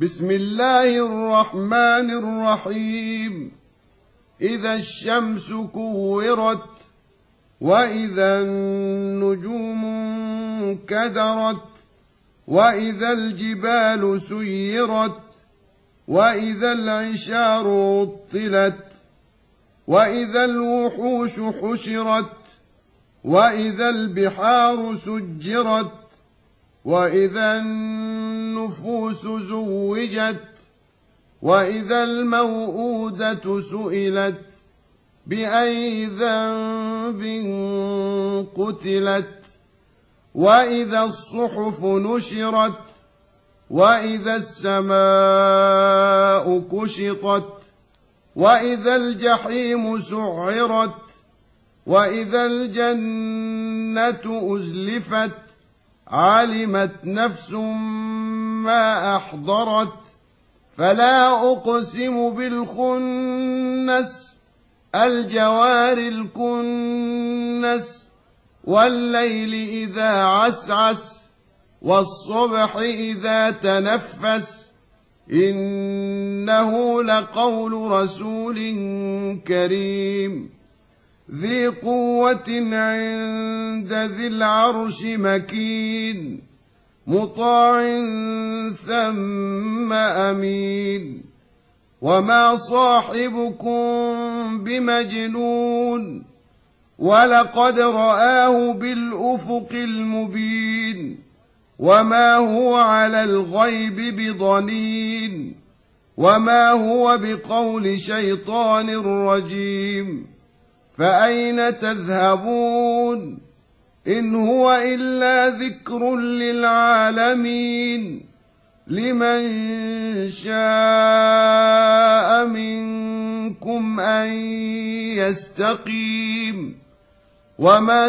بسم الله الرحمن الرحيم. إذا الشمس كورت وإذا النجوم انكدرت وإذا الجبال سيرت وإذا العشار عطلت وإذا الوحوش حشرت وإذا البحار سجرت وإذا النفوس زوجت وإذا الموءودة سئلت بأي ذنب قتلت وإذا الصحف نشرت وإذا السماء كشطت وإذا الجحيم سعرت وإذا الجنة أزلفت علمت نفس ما أحضرت فلا أقسم بالخنس الجوار الكنس والليل إذا عسعس والصبح إذا تنفس إنه لقول رسول كريم ذي قوة عند ذي العرش مكين مطاع ثم أمين وما صاحبكم بمجنون ولقد رآه بالأفق المبين وما هو على الغيب بضنين وما هو بقول شيطان رجيم فأين تذهبون إن هو إلا ذكر للعالمين لمن شاء منكم أن يستقيم وما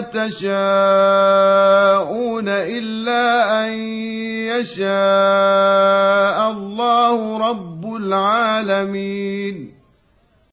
تشاءون إلا أن يشاء الله رب العالمين.